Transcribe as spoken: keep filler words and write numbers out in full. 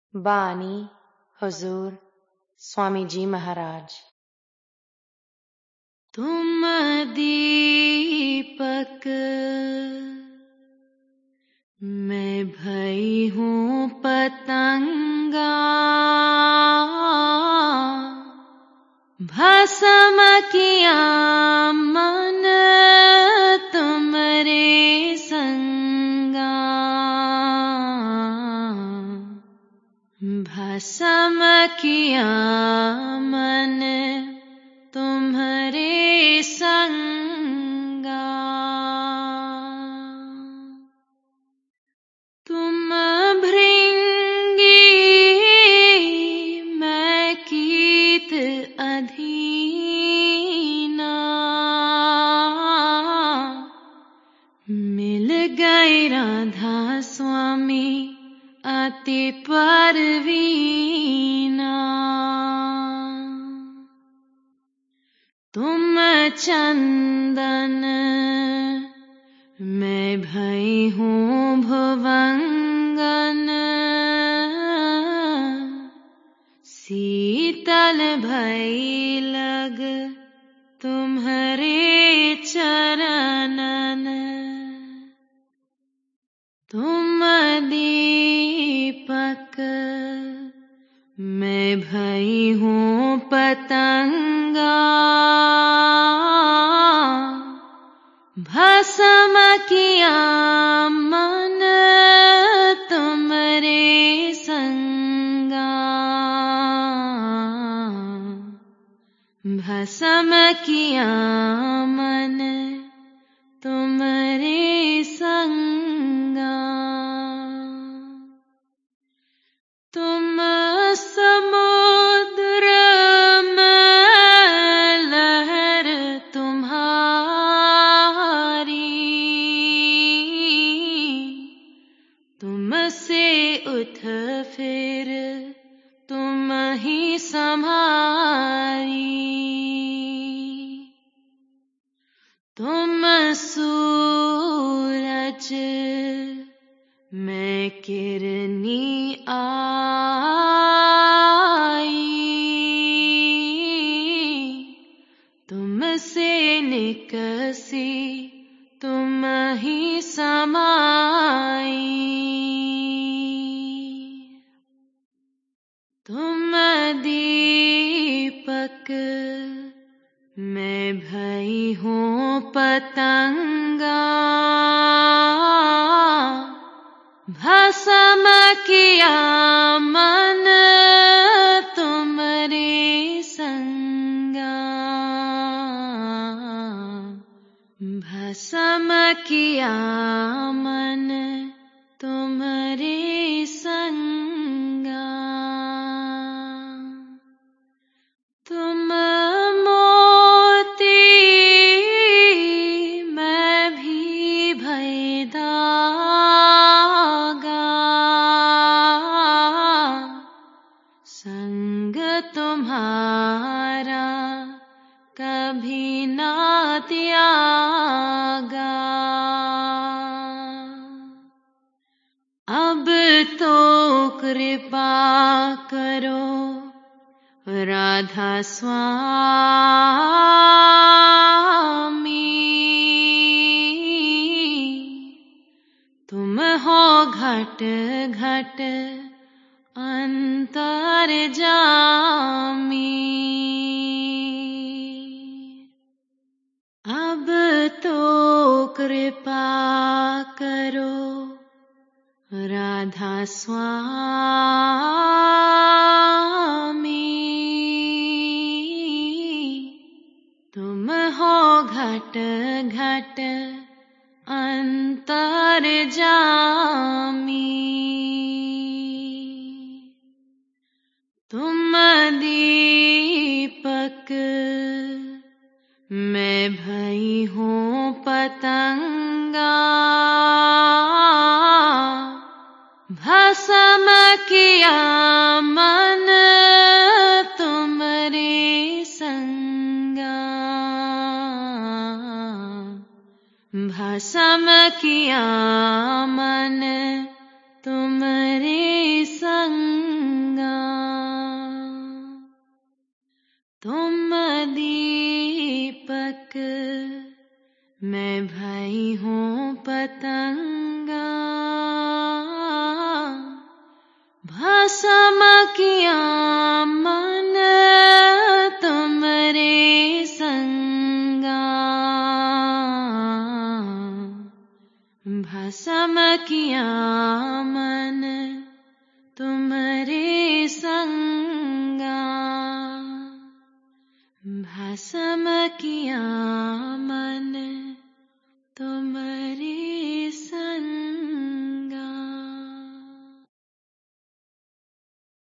बानी हुजूर स्वामी जी महाराज। तुम दीपक मैं भई हूँ पतंगा, भस्म किया मन तुमरे संगा, भस्म किया मन तुम्हारे संगा। तुम भृंगी मैं कीट अधीना, मिल गई राधा स्वामी अति परवीना। तुम चंदन मैं भई हूँ भुवंगन, शीतल भई लग तुम्हारे चरणन। तुम दीपक मैं भई हूँ पतंगा, भस्म किया मन तुमरे संगा, भस्म किया मन तुमरे संगा। तुम समुद्र में लहर तुम्हारी, तुमसे उठ फिर तुम ही संभारी। तुम सूरज मैं किरनी आई, तुमसे निकसी तुम ही समाई। तुम दीपक मैं भई हूँ पतंगा, भस्म किया मन तुमरे संगा, भस्म किया मन तुमरे संगा। तुम मोती मैं भी भई धागा, संग तुम्हारा कभी ना त्यागा। अब तो कृपा करो राधा स्वामी, तुम हो घट घट अंतर्जामी। अब तो कृपा करो राधा स्वामी, तुम हो घट घट अंतर्जामी। तुम दीपक मैं भई हूँ पतंगा, भस्म किया मन तुमरे संगा, भस्म किया मन तुमरे संगा। हूँ पतंगा, भस्म किया मन तुमरे संगा, भस्म किया मन तुमरे संगा, भस्म किया मन